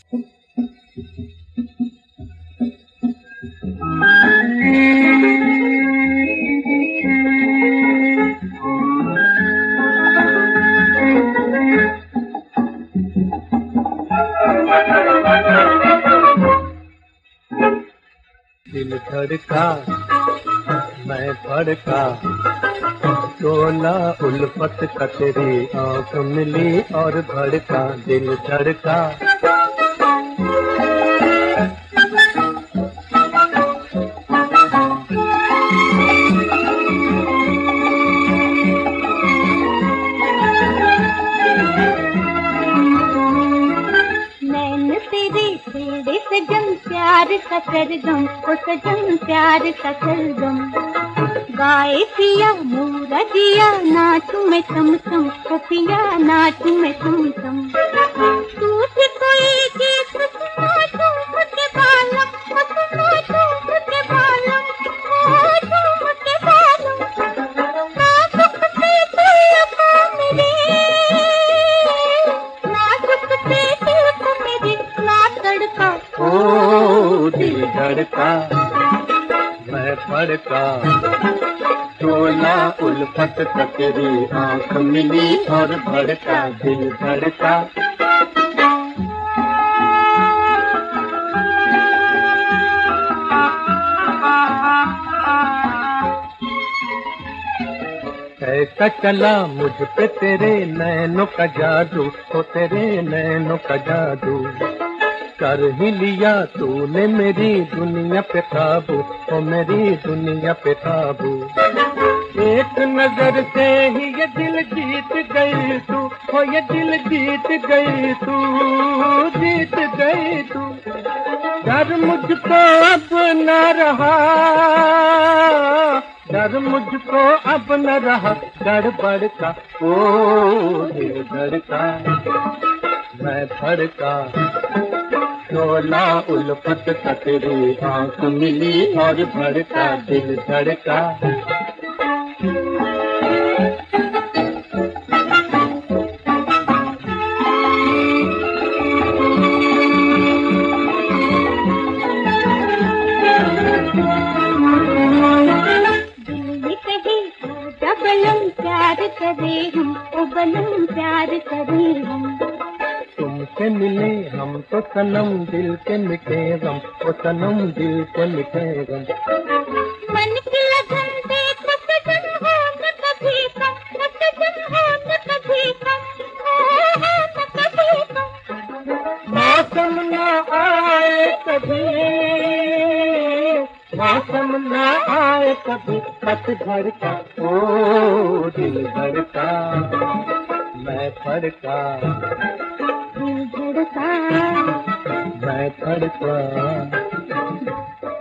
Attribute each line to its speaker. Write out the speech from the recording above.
Speaker 1: दिल धड़का मैं भड़का, शोला उल्फत का तेरी आँख मिली और भड़का, दिल धड़का।
Speaker 2: तेरे सजन प्यार का सरगम, ओ सजन प्यार का सरगम, गाए पिया मोरा जिया नाच में तम तम, ओ पिया नाच में तम तम। टूट कोई गीत सुना झूम के बालम, ओ सुना झूम के बालम, ओ झूम के बालम। नाजुक से दिल को मेरे, नाजुक से दिल को मेरे ना तड़का,
Speaker 1: ओ दिल धड़का मैं भड़का, शोला उल्फत का तेरी आँख मिली और भड़का, दिल धड़का। कैसा चला मुझ पे तेरे नैनों का जादू, ओ तेरे नैनों का जादू, कर ही लिया तूने मेरी दुनिया पे काबू, ओ मेरी दुनिया पे काबू। एक नजर से ही ये दिल जीत गई तू, ओ ये दिल जीत गई तू, जीत गई तू। डर मुझको अब न रहा, डर मुझको अब न रहा, गड़बड़ का ओ दिल धड़का मैं भड़का, शोला उल्फत का तेरी आँख मिली और भड़का, दिल धड़का।
Speaker 2: बलम प्यार करे हम, ओ बलम प्यार करे हम,
Speaker 1: तुमसे मिले हम तो सनम दिल के मिटे गम, ओ सनम दिल के मिटे गम।
Speaker 2: मन की लगन देख सजन हो न कभी कम, सजन हो न कभी कम, हो न कभी कम।
Speaker 1: मौसम न आए कभी, मौसम न आए कभी, पतझड़ का ओ दिल धड़का मैं भड़का,
Speaker 2: दिल धड़का
Speaker 1: मैं भड़का।